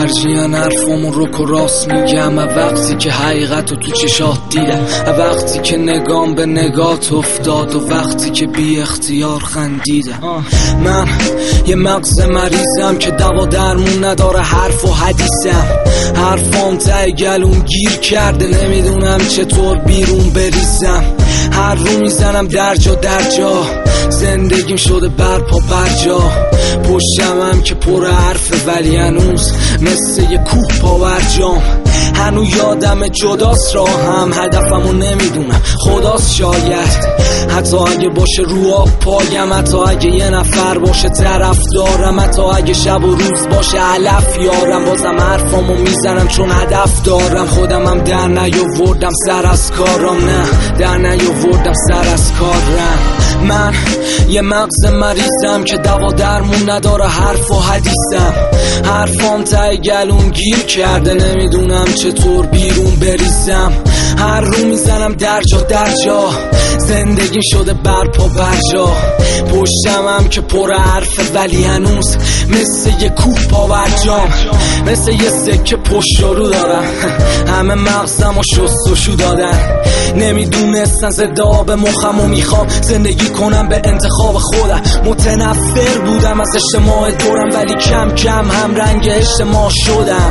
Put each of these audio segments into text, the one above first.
ترجیحاً حرفامو رک و راست میگم. وقتی که حقیقتو تو چشات دیدم، وقتی که نگام به نگات افتاد و وقتی که بی اختیار خندیدم. من یه مغز مریضم که دوا درمون نداره، حرف و حدیثم. حرفام ته گلوم گیر کرده، نمیدونم چطور بیرون بریزم. هر رو میزنم در جا، زندگیم شده برپا برجا. پشتمم که پر حرفه ولی هنوز مثل یه کوه پاورجام. هنو یادم جداست راهم، هدفمو نمیدونم خداست شاید. حتی اگه باشه رو آب پایم، حتی اگه یه نفر باشه طرف دارم، حتی اگه شب و روز باشه علف یارم، بازم حرفامو میزنم چون هدف دارم. خودمم در نیاوردم سر از کارم، نه در نیاوردم سر از کارم. من یه مغز مریضم که دوا درمون نداره، حرف و حدیثم. حرفام ته گلوم گیر کرده، نمیدونم چطور بیرون بریزم. هر رو میزنم در جا، زندگی شده برپا برجا. پشتمم که پر حرفه ولی هنوز مثل یه کوه پاورجام. مثل یه سکه پشت رو دارم، همه مغزم و شستشو دادن. نمیدونستن زده آب مخم و میخوام زندگی کنم به انتخاب خودم. متنفر بودم از اجتماع دورم ولی کم کم هم رنگ اجتماع شدم.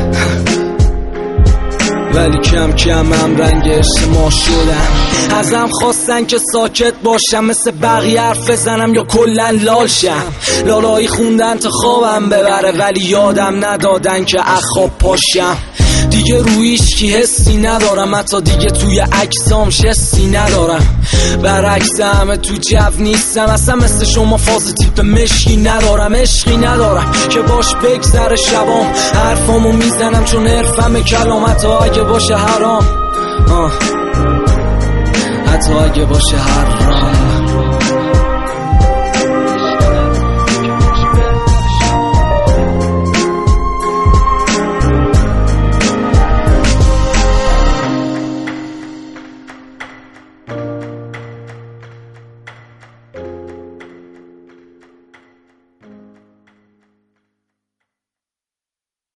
ازم خواستن که ساکت باشم، مثل بقیه حرف بزنم یا کلن لال شم. لالایی خوندن تا خوابم ببره ولی یادم ندادن که اخواب پاشم. دیگه رویش کی حسی ندارم، حتی دیگه توی عکسام شستی ندارم. برعکس همه تو جو نیستم، اصلا مثل شما فاز تیپ مشکی ندارم. عشقی ندارم که باش بگذره شبام، حرفامو میزنم چون حرفم کلام. حتی اگه باشه حرام، حتی اگه باشه حرام.